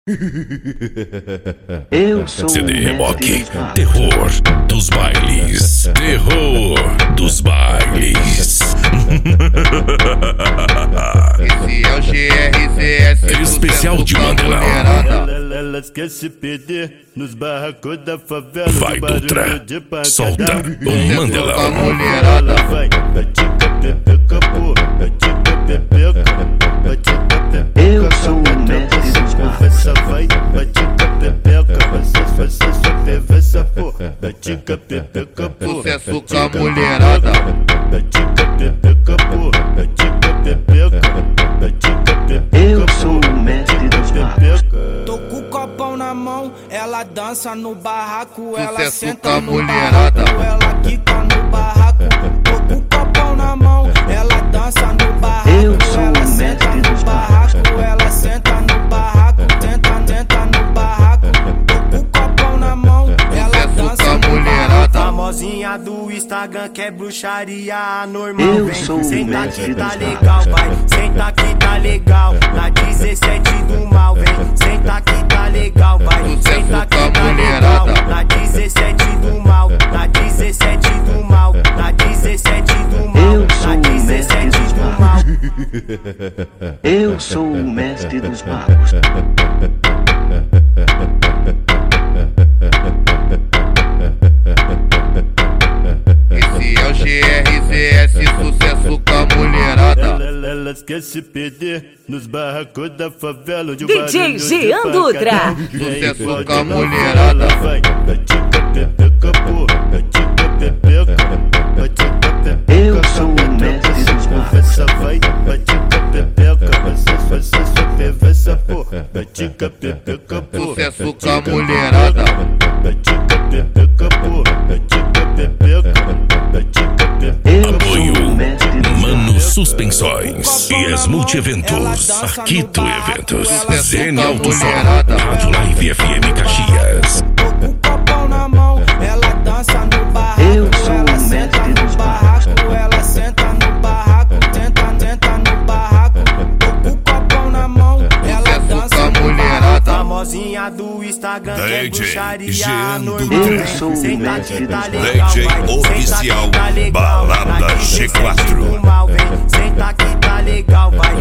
Eu sou CD Rock, terror dos bailes, terror dos bailes. Esse é o GRZS, Especial de Mandelão. Elas querem se perder nos barracos da favela. Vai, Dutra, solta o Mandelão. Ela vai, tica pepeca, pô, tica pepeca, tica pepeca. Eu sou o mestre dos Conversa vai, tica pepeca, você só conversa, pô, tica pepeca, pô. Sucesso com a mulherada. Tica pepeca, pô, tica pepeca, tica pepeca. Eu sou o mestre dos papos. Tô com o copão na mão, ela dança no barraco, ela Sucesso senta com a no mulherada. barraco, ela quica no barraco. Tô com o copão na mão, ela dança no barraco, Eu sou ela o senta mestre no dos barraco, ela senta no barraco, tenta no barraco. Tô com o copão na mão, ela Sucesso com dança a no mulherada. barraco. Famosinha do Instagram que é bruxaria anormal. Eu Vem, sou o senta mestre que tá dos legal, vai, senta que tá legal. Na 17 do mal, vem, senta que tá legal, vai, Sucesso senta com a que tá mulherada. legal. Na 17 do mal, na 17 do mal, na 17 do mal, Eu sou na o 17 mestre dos do mal. Eu sou o mestre dos papos. Esse é o GRZS, sucesso com a mulherada. Elas querem se perder nos barracos da favela. DJ Jean Dutra. Sucesso com a mulherada. Vai, tica pepeca, pô, tica pepeca, tica pepeca. Eu sou o mestre dos papos. Conversa vai, tica pepeca, você só conversa, pô, tica pepeca, pô. Sucesso com a mulherada. Tica pepeca, pô, tica pepeca, tica pepeca. Eu sou Apoio o mestre dos Mano Suspensões e as Multieventos, Arquito Eventos, ZN Autosom, Rádio Live FM Caxias. Tô com o copão na mão, ela dança no barraco, Eu sou ela o senta mestre no dos barraco, ela senta no barraco, tenta no barraco. Tô com o copão na mão, ela Sucesso dança com a no mulherada. barraco. Famosinha do Instagram que é DJ bruxaria Jean anormal. Dutra. Eu sou o Senta mestre que tá dos legal, DJ vai, oficial, senta que tá legal. Balada Na 17 G4. do mal, vem, senta que tá legal, vai,